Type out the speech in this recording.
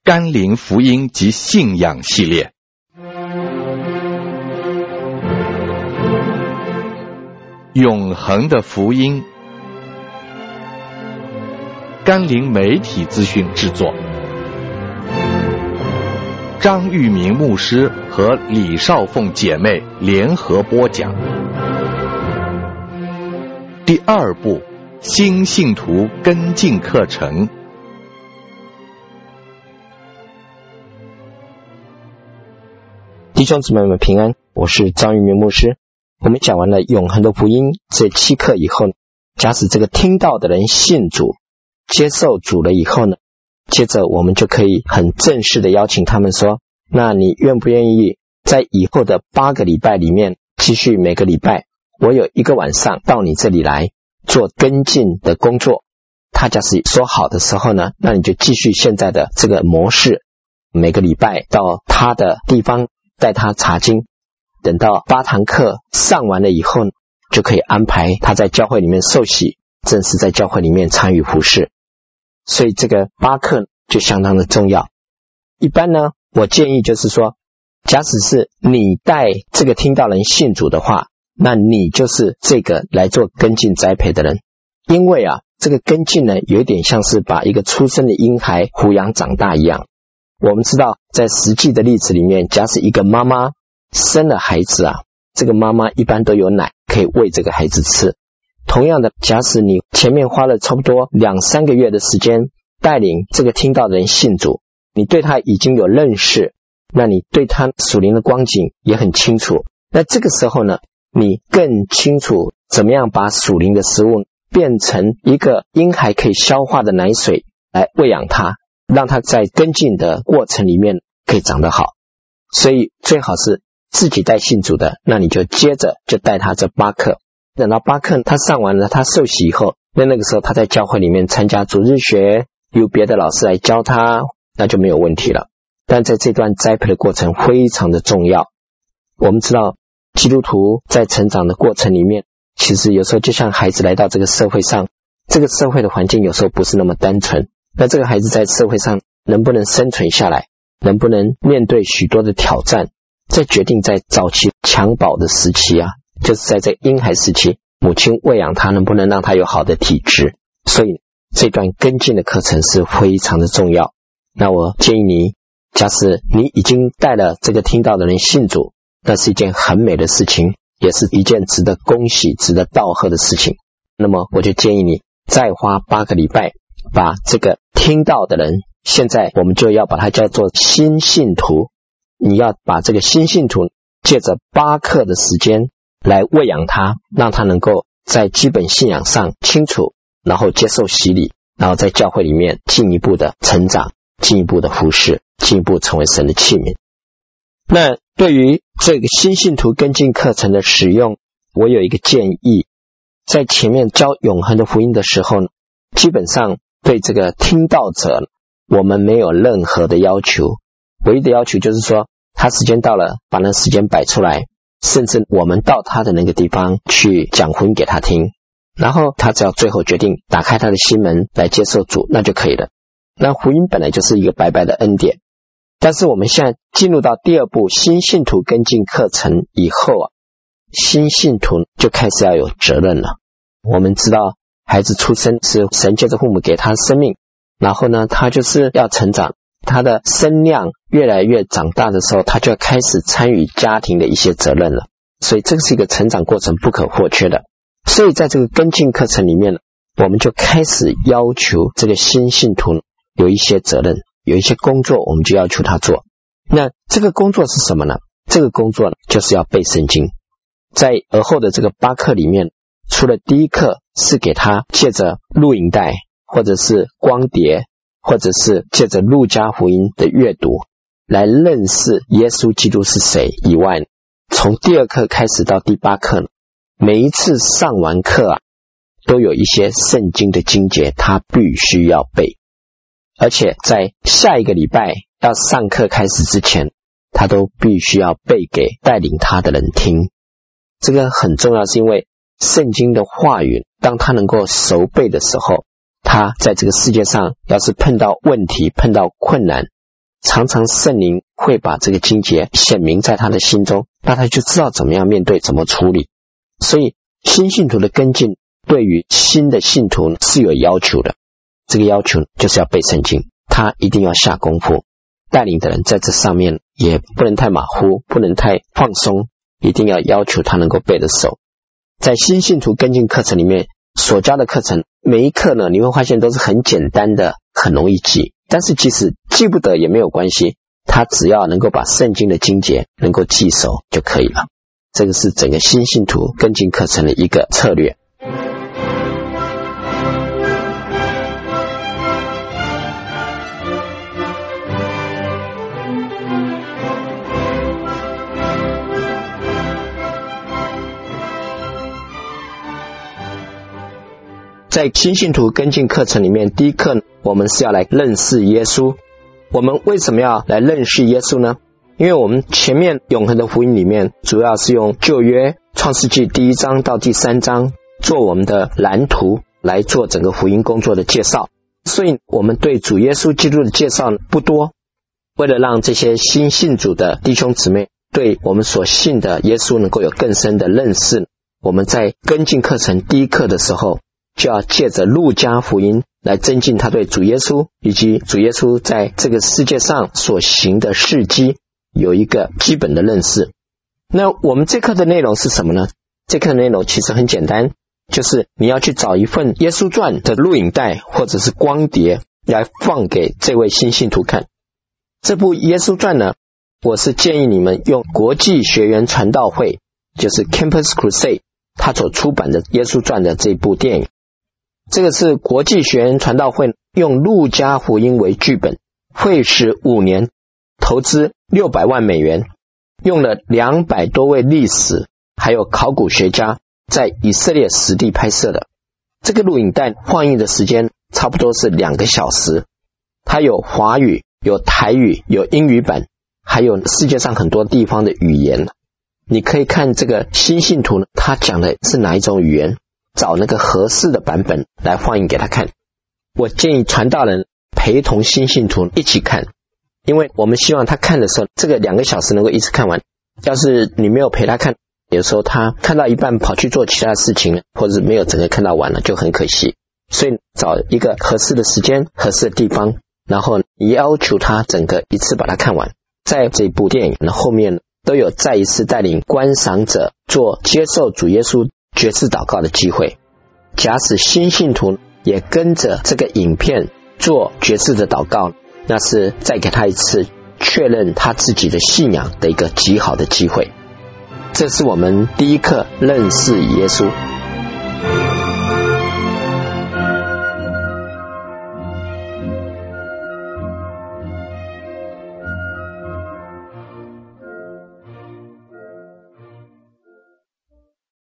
甘霖福音及信仰系列。永恒的福音，甘霖媒体资讯制作，张玉明牧师和李少凤姐妹联合播讲。第二部，新信徒跟进课程。 弟兄姊妹们平安，我是张玉明牧师。我们讲完了永恒的福音这7课以后，假使这个听到的人信主接受主了以后呢，接着我们就可以很正式的邀请他们说，那你愿不愿意在以后的8个礼拜里面继续每个礼拜我有1个晚上到你这里来做跟进的工作。他假使说好的时候呢，那你就继续现在的这个模式，每个礼拜到他的地方带他查经，等到8堂课上完了以后，就可以安排他在教会里面受洗，正式在教会里面参与服事。所以这个8课就相当的重要。一般呢，我建议就是说，假使是你带这个听到人信主的话，那你就是这个来做跟进栽培的人。因为这个跟进呢，有一点像是把一个出生的婴孩抚养长大一样。我们知道在实际的例子里面，假使一个妈妈生了孩子这个妈妈一般都有奶可以喂这个孩子吃。同样的，假使你前面花了差不多2-3个月的时间带领这个听到的人信主，你对他已经有认识，那你对他属灵的光景也很清楚，那这个时候呢，你更清楚怎么样把属灵的食物变成一个婴孩可以消化的奶水来喂养他，让他在跟进的过程里面可以长得好。所以最好是自己带信主的，那你就接着就带他这8课，等到8课他上完了，他受洗以后，那个时候他在教会里面参加主日学，由别的老师来教他，那就没有问题了。但在这段栽培的过程非常的重要。我们知道基督徒在成长的过程里面，其实有时候就像孩子来到这个社会上，这个社会的环境有时候不是那么单纯，那这个孩子在社会上能不能生存下来，能不能面对许多的挑战，这决定在早期襁褓的时期就是在这婴孩时期，母亲喂养他能不能让他有好的体质。所以这段跟进的课程是非常的重要。那我建议你，假使你已经带了这个听到的人信主，那是一件很美的事情，也是一件值得恭喜值得道贺的事情。那么我就建议你再花8个礼拜把这个听到的人，现在我们就要把它叫做新信徒，你要把这个新信徒借着8课的时间来喂养他，让他能够在基本信仰上清楚，然后接受洗礼，然后在教会里面进一步的成长，进一步的服事，进一步成为神的器皿。那对于这个新信徒跟进课程的使用，我有一个建议，在前面教永恒的福音的时候呢，基本上对这个听到者我们没有任何的要求，唯一的要求就是说他时间到了把那时间摆出来，甚至我们到他的那个地方去讲福音给他听，然后他只要最后决定打开他的心门来接受主，那就可以了。那福音本来就是一个白白的恩典。但是我们现在进入到第2步新信徒跟进课程以后新信徒就开始要有责任了。我们知道孩子出生是神借着父母给他生命，然后呢他就是要成长，他的身量越来越长大的时候，他就要开始参与家庭的一些责任了。所以这是一个成长过程不可或缺的。所以在这个跟进课程里面，我们就开始要求这个新信徒有一些责任，有一些工作我们就要求他做。那这个工作是什么呢？这个工作就是要背圣经。在而后的这个8课里面，除了第1课是给他借着录影带或者是光碟，或者是借着路加福音的阅读来认识耶稣基督是谁以外，从第2课开始到第8课，每一次上完课都有一些圣经的经节他必须要背，而且在下一个礼拜要上课开始之前，他都必须要背给带领他的人听。这个很重要，是因为圣经的话语当他能够熟背的时候，他在这个世界上要是碰到问题碰到困难， 常常圣灵会把这个经节显明在他的心中，那他就知道怎么样面对，怎么处理。所以新信徒的跟进对于新的信徒是有要求的，这个要求就是要背圣经，他一定要下功夫。带领的人在这上面也不能太马虎，不能太放松，一定要要求他能够背得熟。在新信徒跟进课程里面所教的课程，每一课呢，你会发现都是很简单的，很容易记，但是即使记不得也没有关系，他只要能够把圣经的经节能够记熟就可以了。这个是整个新信徒跟进课程的一个策略。在新信徒跟进课程里面，第一课我们是要来认识耶稣。我们为什么要来认识耶稣呢？因为我们前面永恒的福音里面主要是用旧约创世纪第1章到第3章做我们的蓝图，来做整个福音工作的介绍，所以我们对主耶稣基督的介绍不多。为了让这些新信主的弟兄姊妹对我们所信的耶稣能够有更深的认识，我们在跟进课程第一课的时候，就要借着路加福音来增进他对主耶稣以及主耶稣在这个世界上所行的事迹有一个基本的认识。那我们这课的内容是什么呢？这课的内容其实很简单，就是你要去找一份耶稣传的录影带或者是光碟来放给这位新信徒看。这部耶稣传呢，我是建议你们用国际学园传道会，就是 Campus Crusade 他所出版的耶稣传的这部电影。这个是国际学园传道会用路加福音为剧本，费时5年，投资600万美元，用了200多位历史还有考古学家在以色列实地拍摄的。这个录影带放映的时间差不多是2个小时，它有华语，有台语，有英语版，还有世界上很多地方的语言。你可以看这个新信徒呢，他讲的是哪一种语言，找那个合适的版本来放映给他看。我建议传道人陪同新信徒一起看，因为我们希望他看的时候，这个2个小时能够一次看完。要是你没有陪他看，有时候他看到一半跑去做其他事情了，或者是没有整个看到完了，就很可惜。所以找一个合适的时间，合适的地方，然后你要求他整个一次把它看完。在这部电影的后面都有再一次带领观赏者做接受主耶稣决志祷告的机会。假使新信徒也跟着这个影片做决志的祷告，那是再给他一次确认他自己的信仰的一个极好的机会。这是我们第一课认识耶稣。